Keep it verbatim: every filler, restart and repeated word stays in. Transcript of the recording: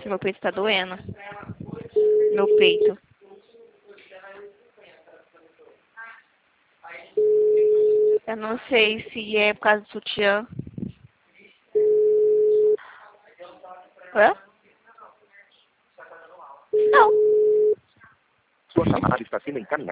Nossa, meu peito tá doendo. Meu peito. Eu não sei se é por causa do sutiã. Hã? Não. Sua chamada está sendo encaminhada.